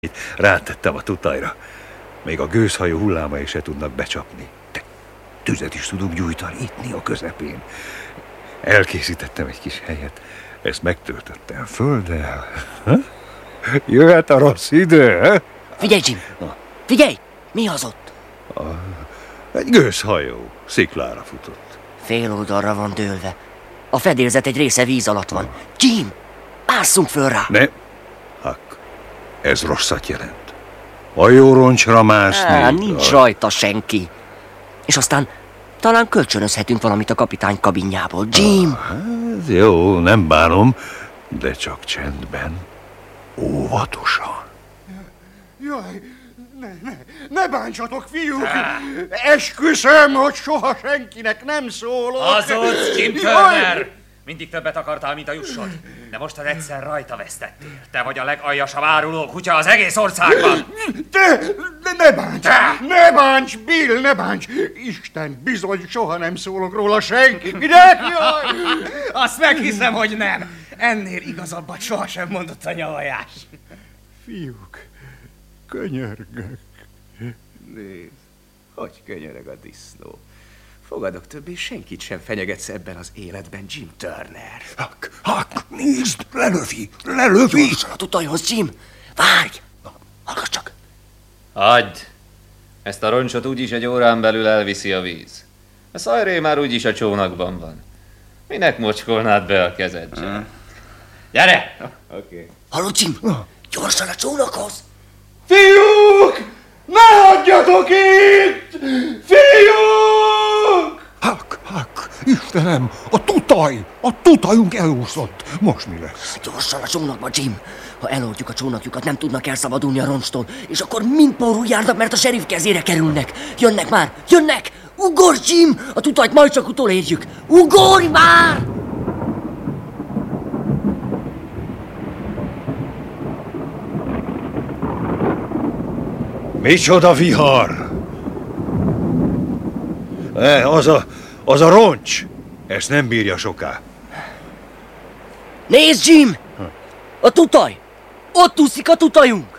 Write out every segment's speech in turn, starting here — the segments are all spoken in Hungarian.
Rátettem a tutajra. Még a gőzhajó hullámai se tudnak becsapni. De tüzet is tudunk gyújtani itt a közepén. Elkészítettem egy kis helyet. Ezt megtöltöttem földdel. Jöhet a rossz idő. Figyelj, Jim! Figyelj! Mi az ott? Egy gőzhajó. Sziklára futott. Fél oldalra van dőlve. A fedélzet egy része víz alatt van. Jim! Másszunk föl rá! Ne! Ez rosszat jelent. Hajóroncsra mászni. Nincs rajta senki. És aztán talán kölcsönözhetünk valamit a kapitány kabinjából. Jim! Hát jó, nem bánom, de csak csendben. Óvatosan. Jaj, ne bántsatok, fiúk! Esküszöm, hogy soha senkinek nem szólok. Hazudsz, Jim Turner! Mindig többet akartál, mint a jussod. De most az egyszer rajta vesztettél. Te vagy a legaljasabb áruló kutya az egész országban. Ne bánts, Bill, ne bánts! Isten, bizony, soha nem szólok róla senkinek, jaj! Azt meghiszem, hogy nem. Ennél igazabbat sohasem mondott a nyavajás. Fiúk, könyörgök. Nézd, hogy könyörög a disznó. Fogadok többé, senkit sem fenyegetsz ebben az életben, Jim Turner. Nézd, lelövi! Gyorsan a tutajhoz, Jim! Várj! Hallgass csak! Hagyd! Ezt a roncsot úgyis egy órán belül elviszi a víz. A szajré már úgyis a csónakban van. Minek mocskolnád be a kezed? Gyere! Oké. Hallod, Jim? Gyorsan a csónakhoz! Fiúk! Ne hagyjatok itt! Fiúk! Istenem, a tutajunk elúszott. Most mi lesz? Gyorsan a csónakba, Jim! Ha eloldjuk a csónakjukat, nem tudnak elszabadulni a roncstól, és akkor mind pórul járnak, mert a sheriff kezére kerülnek. Jönnek már! Jönnek! Ugorj, Jim! A tutajt majd csak utolérjük! Ugorj már! Micsoda vihar! Az a roncs! Ezt nem bírja soká. Nézd, Jim! A tutaj! Ott úszik a tutajunk!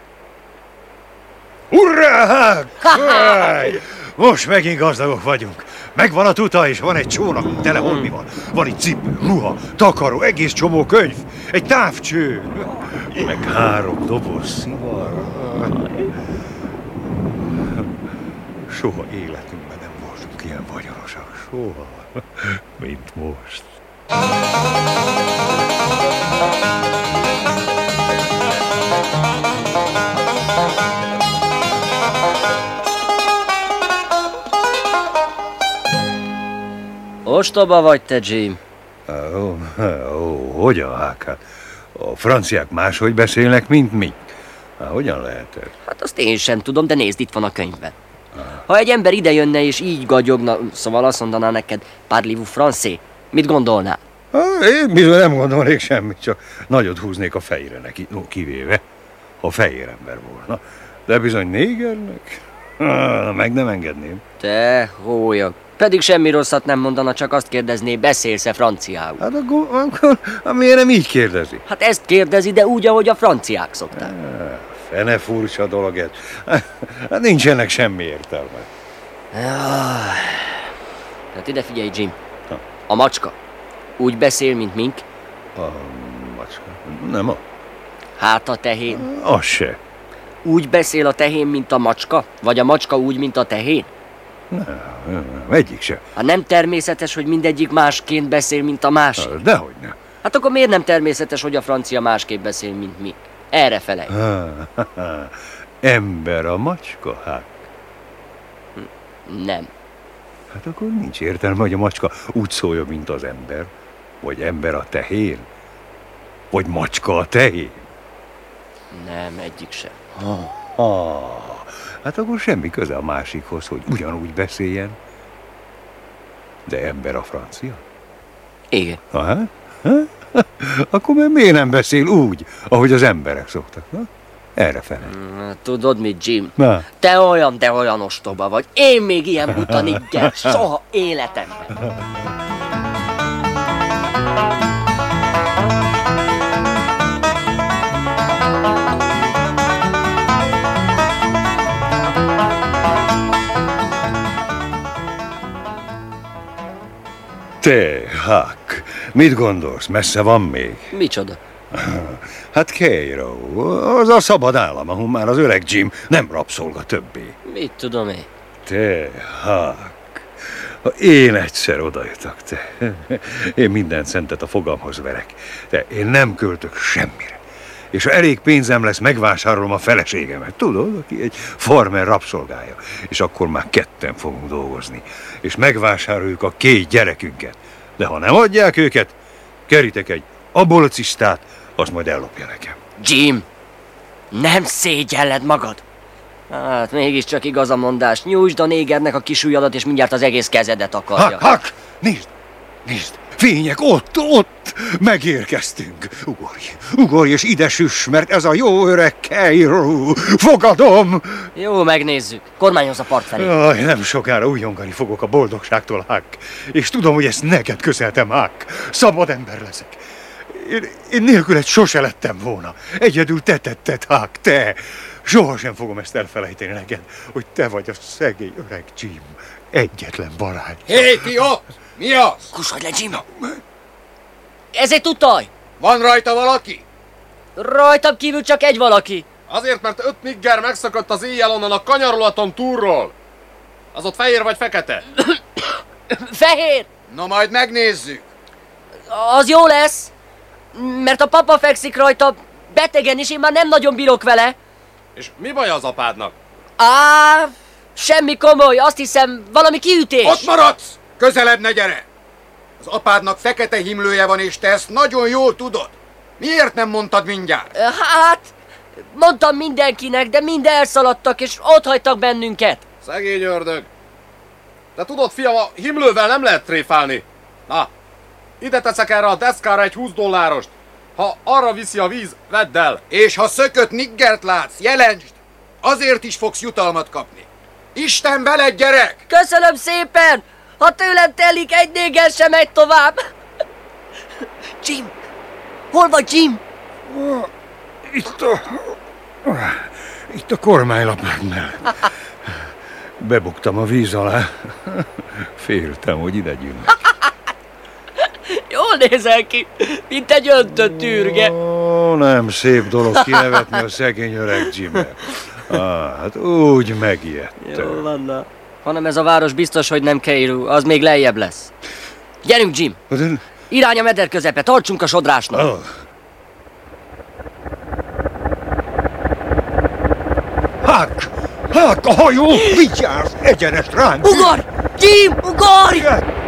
Hurrá! Most megint gazdagok vagyunk. Megvan a tutaj, és van egy csónak, tele holmi van. Van itt cipő, ruha, takaró, egész csomó könyv, egy távcső, meg 3 doboz szivar. Soha életünkben nem voltunk ilyen vagyonosak, soha, mint most. Ostoba vagy te, Jim. Hogyan, hát? A franciák máshogy beszélnek, mint mi. Hogyan lehet ez? Hát azt én sem tudom, de nézd, itt van a könyvben. Ha egy ember ide jönne és így gagyogna, szóval azt mondaná neked, parlez-vous français, mit gondolnál? Én bizony nem gondolnék semmit, csak nagyot húznék a fejére neki, kivéve, ha fehér ember volna. De bizony négernek? Meg nem engedném. Te hólyag. Pedig semmi rosszat nem mondana, csak azt kérdezné, beszélsz-e franciául? Hát akkor miért nem így kérdezi? Hát ezt kérdezi, de úgy, ahogy a franciák szokták. Fene furcsa dolog ez. Hát nincs ennek semmi értelme. Hát ide figyelj, Jim. A macska úgy beszél, mint mink? A macska? Nem a... Hát a tehén? Az se. Úgy beszél a tehén, mint a macska? Vagy a macska úgy, mint a tehén? Nem, egyik se. Hát nem természetes, hogy mindegyik másként beszél, mint a másik? Dehogy nem. Hát akkor miért nem természetes, hogy a francia másképp beszél, mint mi? Erre felej. Ember a macska, hát? Nem. Hát akkor nincs értelme, hogy a macska úgy szóljon, mint az ember. Vagy ember a tehén. Vagy macska a tehén. Nem, egyik sem. Hát akkor semmi köze a másikhoz, hogy ugyanúgy beszéljen. De ember a francia? Igen. Akkor miért nem beszél úgy, ahogy az emberek szoktak? Errefele. Tudod mit, Jim? Na. Te olyan ostoba vagy. Én még ilyen buta nigger soha életemben. Te, Huck, mit gondolsz, messze van még? Micsoda? Hát Cairo, az a szabad állam, ahol már az öreg Jim nem rabszolga többé. Mit tudom én? Te, Huck, ha én egyszer odajutok, te, én minden centet a fogamhoz verek, de én nem költök semmire. És ha elég pénzem lesz, megvásárolom a feleségemet, tudod, aki egy farmer rabszolgája. És akkor már ketten fogunk dolgozni. És megvásároljuk a 2 gyerekünket. De ha nem adják őket, kerítek egy abolicisztát, azt majd ellopja nekem. Jim, nem szégyelled magad. Hát mégiscsak igaz a mondás. Nyújtsd a négernek a kis ujjadat, és mindjárt az egész kezedet akarja. Huck, nézd! Fények, ott! Megérkeztünk! Ugorj és ide süss, mert ez a jó öreg Cairo! Fogadom! Jó, megnézzük. Kormányozz a part felé. Jaj, nem sokára újjongani fogok a boldogságtól, Huck. És tudom, hogy ezt neked köszönhetem, Huck. Szabad ember leszek. Én nélküled sose lettem volna. Egyedül te tetted, Huck, te. Sohasem fogom ezt elfelejteni neked, hogy te vagy a szegény öreg Jim egyetlen barátja. Hé, ti ott! Mi az? Kussolj le, Jim! Ez egy tutaj! Van rajta valaki? Rajtam kívül csak egy valaki. Azért, mert 5 nigger megszakadt az éjjel onnan a kanyarulaton túlról. Az ott fehér vagy fekete? Fehér! Na majd megnézzük. Az jó lesz, mert a papa fekszik rajta betegen, és én már nem nagyon bírok vele. És mi baj az apádnak? Semmi komoly, azt hiszem, valami kiütés. Ott maradsz! Közelebb ne gyere! Az apádnak fekete himlője van, és te ezt nagyon jól tudod. Miért nem mondtad mindjárt? Hát, mondtam mindenkinek, de mind elszaladtak, és ott hagytak bennünket. Szegény ördög. Te tudod, fiam, a himlővel nem lehet tréfálni. Na, ide teszek erre a deszkára egy $20. Ha arra viszi a víz, vedd el. És ha szökött niggert látsz, jelentsd! Azért is fogsz jutalmat kapni. Isten veled, gyerek! Köszönöm szépen! Ha tőlem telik, egy néger sem megy tovább. Jim! Hol vagy, Jim? Itt a kormánylapnál. Bebuktam a víz alá. Féltem, hogy ide gyűnnek. Jól nézel ki, mint egy öntött űrge. Ó, nem szép dolog kinevetni a szegény öreg Jimet. Hát úgy megijedtem. Jól van, na. Hanem ez a város biztos, hogy nem Cairo, az még lejjebb lesz. Gyerünk, Jim! Irány a meder közepe, tartsunk a sodrásnak. Oh. Huck, a hajó! Vigyázz! Egyenes ránk! Ugorj! Jim, ugorj!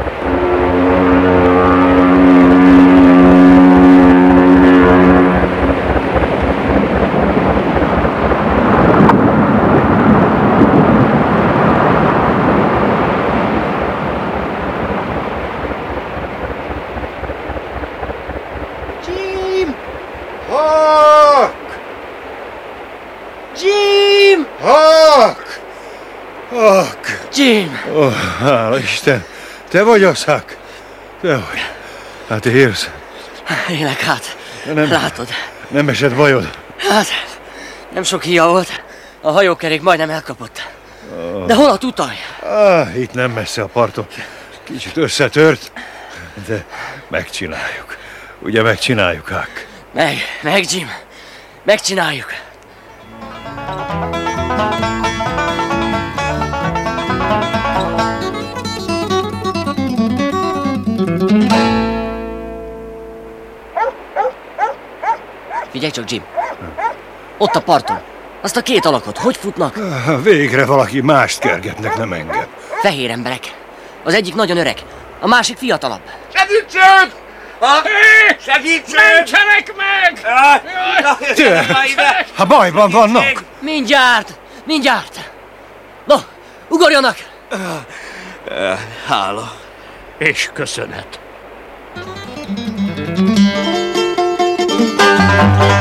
Jim! Oh, hála Isten! Te vagy az, Huck? Te vagy. Hát érsz? Élek hát. Nem, látod? Nem esett bajod? Hát, nem sok híja volt. A hajókerék majdnem elkapott. De hol a tutaj? Itt nem messze a parton. Kicsit összetört, de megcsináljuk. Ugye megcsináljuk, Huck? Meg, Jim. Megcsináljuk. Figyelj csak, Jim. Ott a parton. Azt a 2 alakot, hogy futnak? Végre valaki mást kergetnek, nem engem. Fehér emberek. Az egyik nagyon öreg, a másik fiatalabb. Segítség! Segítség! Mentsenek meg! Ha bajban vannak! Mindjárt! No, ugorjanak! Hála. És köszönet.